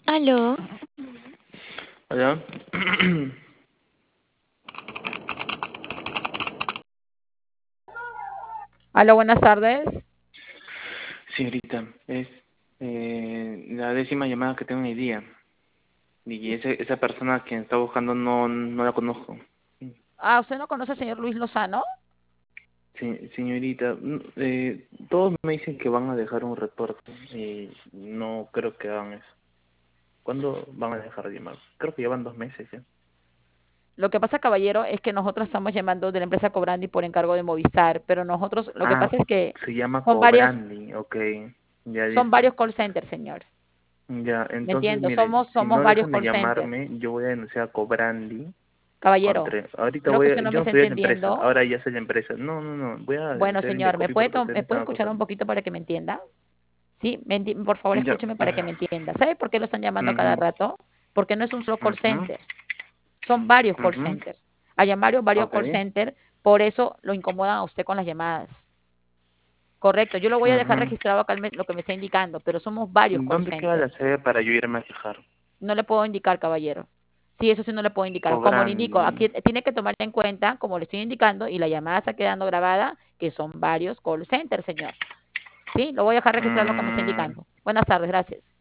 Aló, Hola, Hola, buenas tardes. señorita, es la 10ª llamada que tengo en el día y esa persona a quien está buscando no la conozco. ¿Usted no conoce al señor Luis Lozano? Señorita, todos me dicen que van a dejar un reporte y no creo que hagan eso. ¿Cuándo van a dejar de llamar? Creo que llevan 2 meses ya. Lo que pasa, caballero, es que nosotros estamos llamando de la empresa Cobrandi por encargo de Movistar, pero nosotros, lo que Ah, pasa es que se llama son varias, Cobrandi, ok, ya son listo. varios call centers, señor. Ya, ¿Me entonces entiendo? mire, si Somos no varios dejan de call centers. llamarme, yo voy a denunciar a Cobrandi. Caballero, creo que usted no me Yo no está soy de la empresa, entendiendo. ahora ya soy la empresa. No, voy a Bueno, denunciar a señor, Indecopi porque ustedes me me puede están escuchar un acosando. poquito para que me entienda? Sí, por favor, Ya. escúcheme para que me entienda. ¿Sabe por qué lo están llamando a cada Mhm, rato? Porque no es un solo call mhm, center, son varios call mhm. centers. Al llamar varios call Okay. centers, por eso lo incomodan a usted con las llamadas. Correcto, yo lo voy a dejar Mhm. registrado acá lo que me está indicando, pero somos varios call ¿Dónde queda la centers. sede para yo irme a quejar? No le puedo indicar, caballero. Sí, eso sí no le puedo indicar. Como le indico, Cobrandi. aquí tiene que tomar en cuenta, como le estoy indicando, y la llamada está quedando grabada, que son varios call centers, señor. Sí, lo voy a dejar registrado lo que me está Mm, indicando. Buenas tardes, gracias.